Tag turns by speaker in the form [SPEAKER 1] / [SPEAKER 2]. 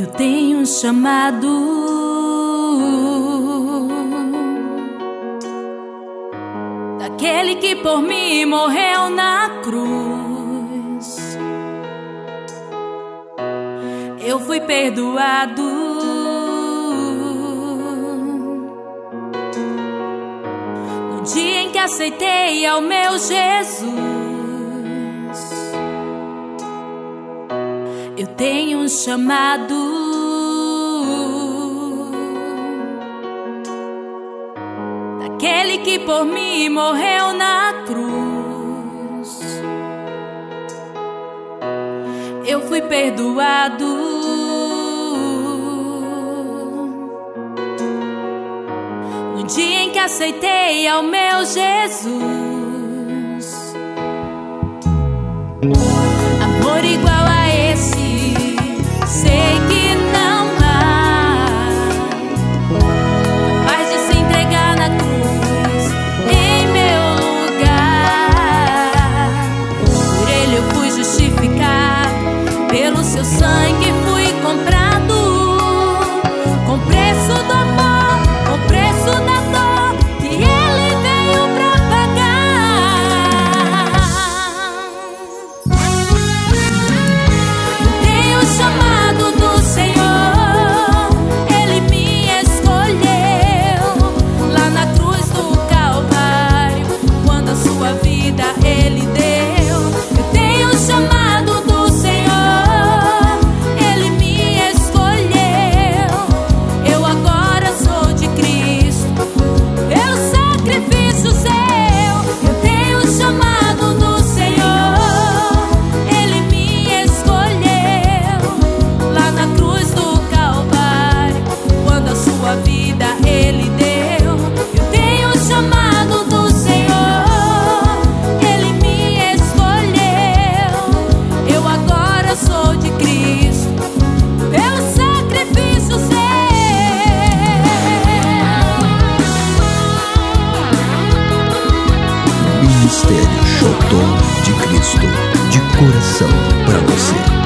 [SPEAKER 1] Eu tenho um chamado daquele que por mim morreu na cruz. Eu fui perdoado no dia em que aceitei ao meu Jesus. Eu tenho um chamado daquele que por mim morreu na cruz. Eu fui perdoado no dia em que aceitei ao meu Jesus. Amor igual a esse, sei que não há, capaz de se entregar na cruz em meu lugar. Por ele eu fui justificado, pelo seu sangue fui comprado, com preço do amor, com preço da dor que ele veio pra pagar. Tenho o chamado do Senhor, ele me escolheu lá na cruz do Calvário, quando a sua vida ele deu. Eu tenho o chamado do Senhor, ele me escolheu. Eu agora sou de Cristo, pelo sacrifício seu. Eu tenho o chamado do Senhor, ele me escolheu lá na cruz do Calvário, quando a sua vida ele deu. Eu tenho o chamado do Senhor, ele me escolheu. Eu agora sou de Cristo, pelo sacrifício seu.
[SPEAKER 2] Ministério Xotó de Cristo, de coração pra você.